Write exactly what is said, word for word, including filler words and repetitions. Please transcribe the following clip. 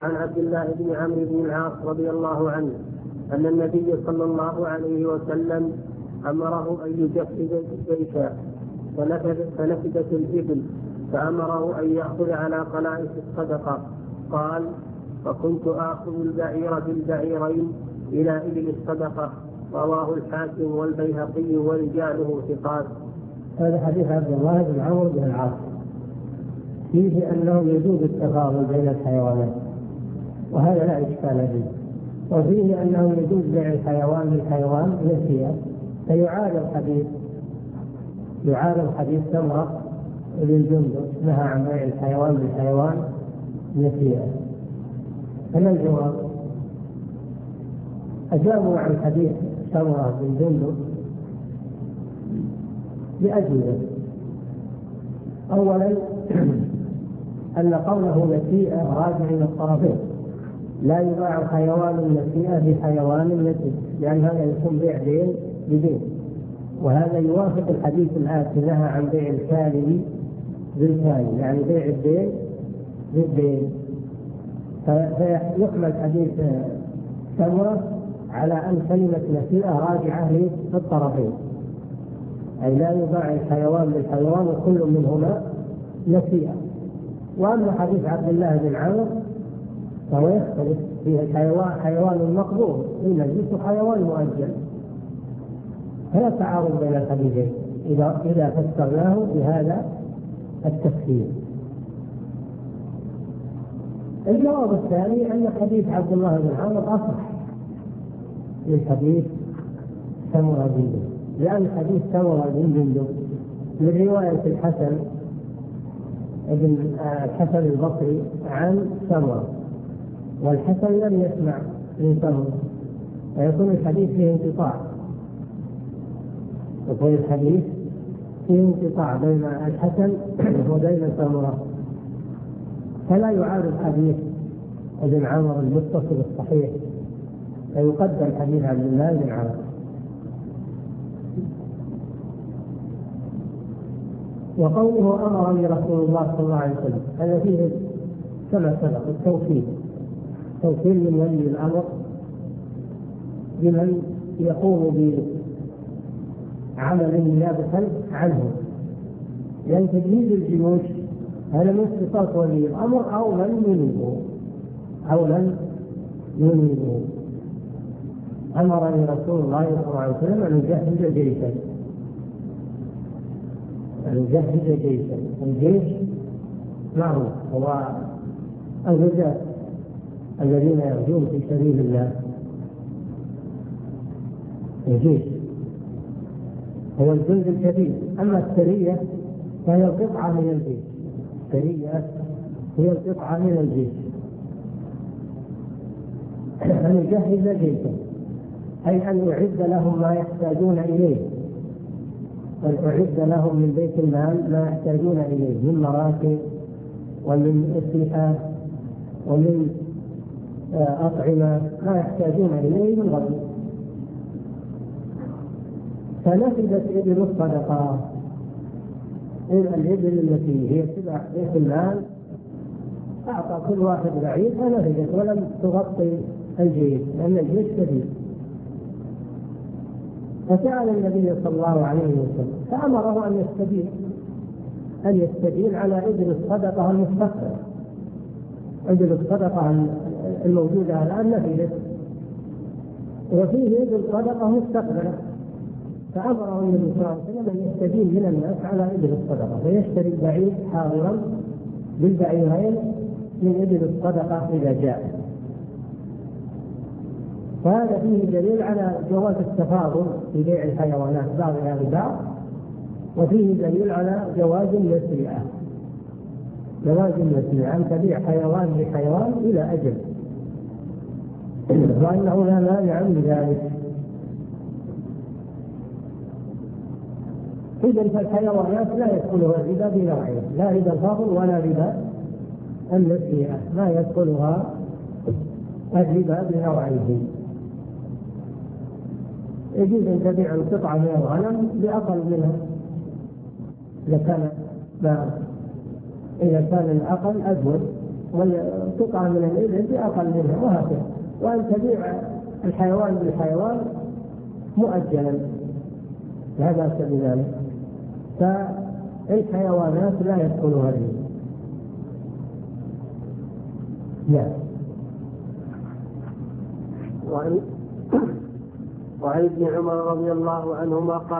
عن عبد الله بن عمرو بن العاص رضي الله عنه أن النبي صلى الله عليه وسلم أمره أن يجهز جيشا فنفدت الإبل فأمره أن يأخذ على قلائص الصدقة. قال: فكنت آخذ البعير بالبعيرين إلى إبل الصدقة. رواه الحاكم والبيهقي ورجاله ثقات. هذا حديث عبد الله بن عمرو بن العاص فيه أنه يجوز التفاضل بين الحيوانات، وهذا لا إشكال فيه، وفيه أنه يجوز بيع الحيوان بالحيوان نسيئة، فيعارض حديث يعارض حديث سمرة بن جندب نهى عن بيع الحيوان بالحيوان نسيئة. فما الجواب؟ أجابوا عن حديث سمرة بن جندب بأجوبة. أولا أن قوله نسيئة راجع إلى الطرفين، لا يباع حيوان النسيئة بحيوان النسيئة، لأن هذا يكون بيع دين بدين، وهذا يوافق الحديث الآتي نهى عن بيع الكالب بالكالب، يعني بيع الدين بالدين. فيحمل حديث سمرة على أن كلمة نسيئة راجعة للطرفين، أي لا يباع الحيوان بالحيوان وكل منهما نسيئة. وأما حديث عبد الله بن عمرو فهو يختلف، فيه الحيوان حيوان مقبول للمجلس وحيوان مؤجل، فلا تعارض بين الحديثين إذا إذا فسرناه بهذا التفسير. الجواب الثاني أن حديث عبد الله بن عمرو أصح من حديث سمرة بن جندب، لأن حديث سمرة بن جندب من رواية الحسن ابن الحسن البصري عن سمرة، والحسن لم يسمع من سمرة، فيكون الحديث فيه انقطاع، يكون الحديث فيه انقطاع بين الحسن وبين سمرة، فلا يعارض حديث ابن عمرو المتصل الصحيح، فيقدم حديث عبد الله بن عمرو. وقوله أمرني رسول الله صلى الله عليه وسلم هذا فيه كما سبق التوكيل، توكيل من ولي الأمر بمن يقوم بعمل نيابة عنه، لأن تجهيز الجيوش هذا من اختصاص ولي الأمر أو من ينيبه أو من ينيبه. أمرني رسول الله صلى الله عليه وسلم أن يجهز جيشا، أن يجهز جيشا. الجيش معه هو الرجال الذين يغزون في سبيل الله، الجيش هو الجند الكبير. أما السرية فهي القطعة من الجيش، السرية هي القطعة من الجيش. أن يجهز جيشا أي أن يعد لهم ما يحتاجون إليه، أن أعد لهم من بيت المال ما يحتاجون إليه من مراكب ومن أسلحة ومن أطعمة ما يحتاجون إليه من غيره. فنفدت إبل الصدقة، الإبل التي هي تبع بيت المال أعطى كل واحد بعير فنفدت ولم تغطي الجيش، لأن الجيش كثير. فسأل النبي صلى الله عليه وسلم فأمره أن يستدين أن يستدين على إبل الصدقة المستقبلة، إبل الصدقة الموجودة الآن نفدت، وفيه إبل صدقة مستقبلة، فأمره النبي صلى الله عليه وسلم أن يستدين من الناس على إبل الصدقة، فيشتري البعير حاضرا بالبعيرين من إبل الصدقة إذا جاء. فهذا فيه دليل على جواز التفاضل في بيع الحيوانات بعضها ببعض، وفيه دليل على جواز النسيئة، جواز النسيئة أن تبيع حيوان بحيوان إلى أجل، وأنه لا مانع من ذلك. إذن فالحيوانات لا يدخلها الربا بنوعين، لا ربا الفضل ولا ربا النسيئة، ما يدخلها الربا بنوعين. يجوز أن تبيع القطعة من الغنم بأقل منها إذا كان ما إذا كان الأقل أزود وقطعة من الإبل بأقل منها وهكذا. وأن تبيع الحيوان بالحيوان مؤجلا لا بأس بذلك. فالحيوانات لا يدخلها الربا. نعم. وعن وعن ابن عمر رضي الله عنهما قال